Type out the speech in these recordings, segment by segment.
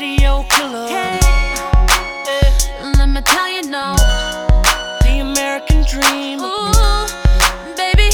radio killer. Hey, let me tell you no. The American dream. Ooh, baby.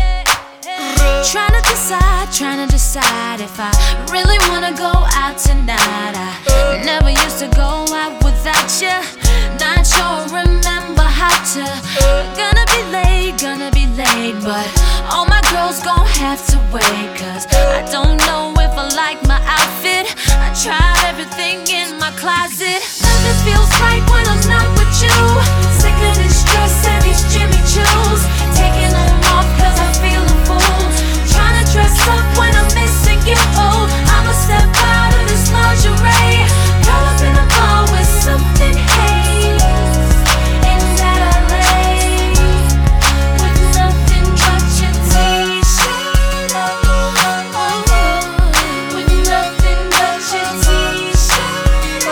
Trying to decide if I really wanna go out tonight. I never used to go out without you. Not sure, remember how to. Gonna be late, but all my girls gon' have to wait. Cause I don't know if I like my outfit. I tried everything in my closet. Nothing feels right when I'm not with you. Sick of this dress and these Jimmy Choos. Taking them off cause I feel a fool. Trying to dress up when I'm missing you. I'ma step out of this lingerie. Caught up in a bar with something haze in that LA, with nothing but your t-shirt on, with nothing but your t-shirt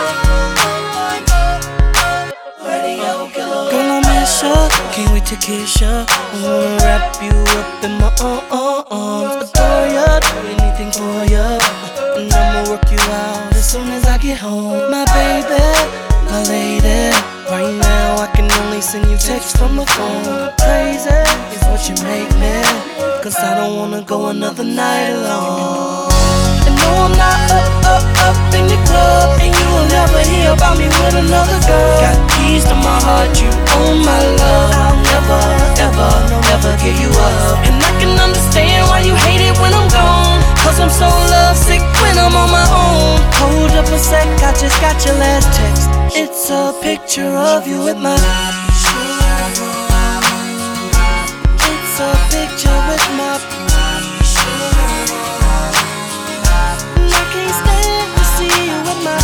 on. Radio killer. Girl, I miss ya, can't wait to kiss ya. I wanna wrap you up in my arms. Adore ya, do anything for ya. And I'ma work you out as soon as I get home. My baby, my lady. Right now I can only send you texts from the phone. Crazy is what you make me, cause I don't wanna go another night alone. And no, I'm not up in the club, and you will never hear about me with another girl. Got keys to my heart, you own my love. I'll never, ever give you up. And I can understand why you hate it when I'm gone, cause I'm so lovesick when I'm on my own. Hold up a sec, I just got your last text. It's a picture of you with my. It's a picture with my. And I can't stand to see you with my.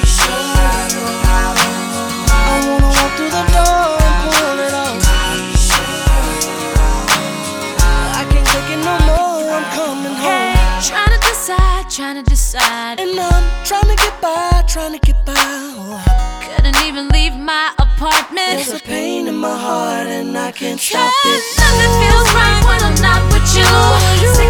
I wanna walk through the door and pull it off. I can't take it no more, I'm coming home. Trying to decide. And I'm trying to get by. Oh, Couldn't even leave my apartment. there's a pain in my heart and I can't stop Cause it. nothing feels right when I'm not with you.